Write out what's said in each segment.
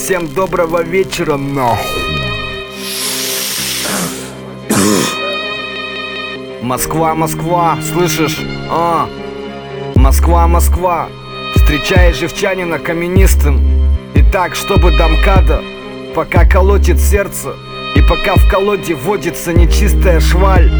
Всем доброго вечера, нахуй. Москва, Москва, слышишь? Москва, Москва, встречая жевчанина каменистым. Итак, чтобы до МКАДа, пока колотит сердце, и пока в колоде водится нечистая шваль.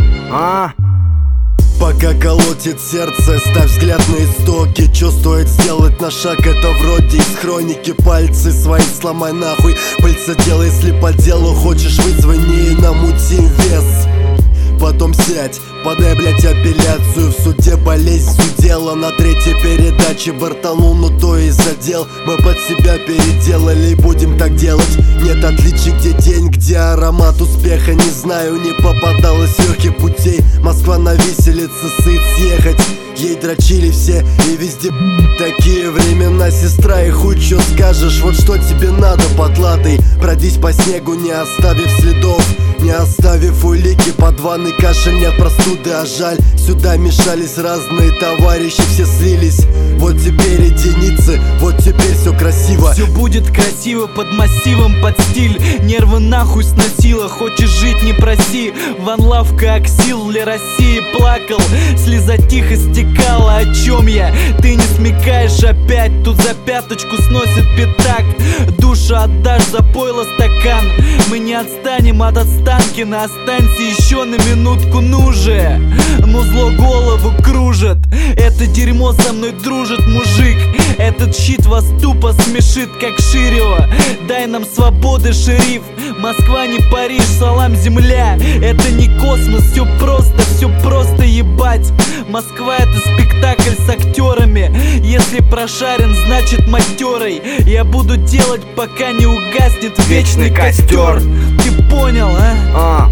Пока колотит сердце, ставь взгляд на истоки. Чё стоит сделать на шаг, это вроде из хроники. Пальцы свои сломай нахуй, пыльца делай, если по делу хочешь быть, звони и намути вес. Потом сядь, подай, блять, апелляцию. В суде болезнь судела. На третьей передаче бортанул, но то и задел. Мы под себя переделали и будем так делать. Нет отличий, где день, где аромат успеха. Не знаю, не попадалось легких путей. Москва на виселице, сыт съехать. Ей дрочили все и везде такие времена, сестра, и хуй чё скажешь. Вот что тебе надо, потлатый. Пройдись по снегу, не оставив следов, не оставив улики. Под ванной кашель, нет простуды, а жаль. Сюда мешались разные товарищи, все слились. Вот теперь единицы, вот теперь все красиво. Все будет красиво под массивом, под стиль. Нервы нахуй сносило, хочешь жить, не проси. Ван Лав как сил для России плакал, слеза тихо стекала. О чем я? Ты не смекаешь опять. Тут за пяточку сносит пятак. Душу отдашь за пойло стакан. Мы не отстанем от Останкина. Останься еще на минутку, ну же. Музло голову кружит. Это дерьмо со мной дружит, мужик. Этот щит вас тупо смешит, как Ширева. Дай нам свободы, шериф. Москва не Париж, салам, земля. Это не космос, все просто ебать. Москва это спектакль с актерами. Если прошарен, значит матерый. Я буду делать, пока не угаснет вечный костер. Ты понял, а?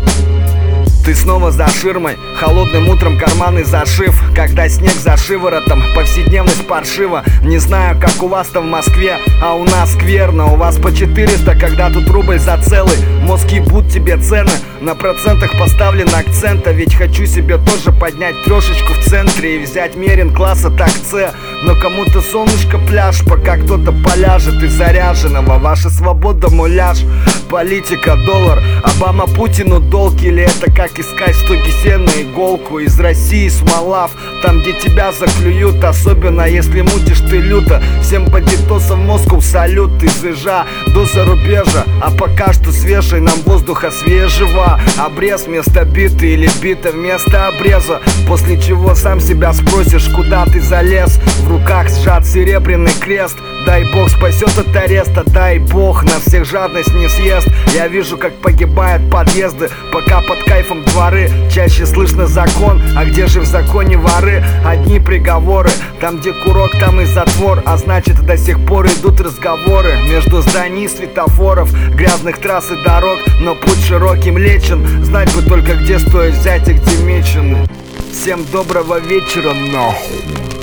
Ты снова за ширмой, холодным утром карманы зашив. Когда снег за шиворотом, повседневность паршива. Не знаю, как у вас-то в Москве, а у нас скверно. У вас по 400, когда тут рубль за целый. Мозг ебут тебе цены, на процентах поставлен акцент. А ведь хочу себе тоже поднять трешечку в центре и взять мерин класса так С. Но кому-то солнышко пляж, пока кто-то поляжет из заряженного. Ваша свобода муляж, политика доллар. Обама Путину долг, или это как искать в стоге сена иголку? Из России смолав, там где тебя заклюют. Особенно если мутишь ты люто. Всем бандитосам Москву салют. Из Ижа до зарубежа, а пока что свежий нам воздуха свежего. Обрез вместо биты или бита вместо обреза. После чего сам себя спросишь, куда ты залез. В руках сжат серебряный крест. Дай бог спасет от ареста, дай бог на всех жадность не съест. Я вижу, как погибают подъезды, пока под кайфом дворы. Чаще слышно закон, а где же в законе воры? Одни приговоры, там где курок, там и затвор. А значит до сих пор идут разговоры между зданий, светофоров, грязных трасс и дорог. Но путь широким лечен, знать бы только где стоит взять и где мечены. Всем доброго вечера, нахуй.